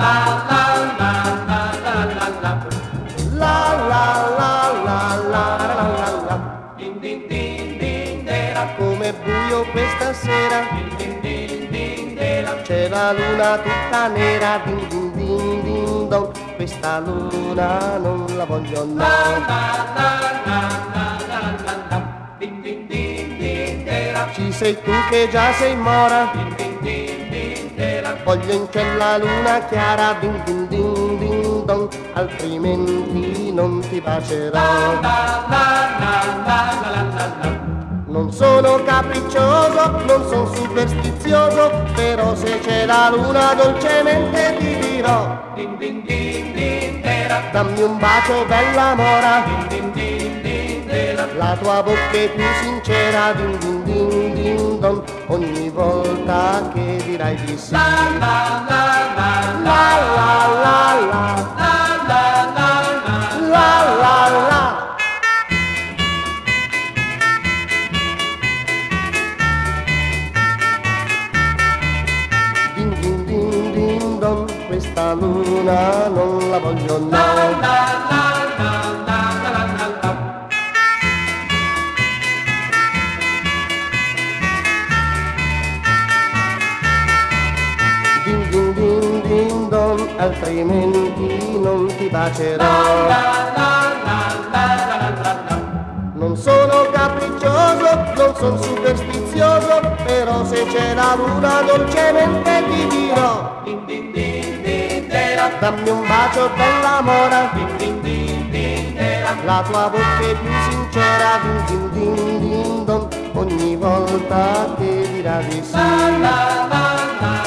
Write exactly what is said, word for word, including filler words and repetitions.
Come buio questa sera, c'è la luna tutta nera, din din din din don, questa luna non la voglio no. Ci sei tu che già sei mora, voglio in cielo la luna chiara, din din din din don, altrimenti non ti bacerò. Non sono capriccioso, non sono superstizioso, però se c'è la luna dolcemente ti dirò. Din din din din dera. Dammi un bacio bella mora, din din din din dera. La tua bocca è più sincera, din din din din don, ogni volta che dirai di sì. La la la la la la la la la la la la la. Questa luna non la voglio no. La, la, la, la, la, la, la, la. Din din din din don, altrimenti non ti bacerò. La, la, la, la, la, la, la, la. Non sono capriccioso, non sono superstizioso, però se c'è la luna dolcemente ti dirò. Din din din. Dammi un bacio bella mora, din din din din dera. La tua bocca è più sincera, din din din din don, ogni volta che dirà di sì. La la la la.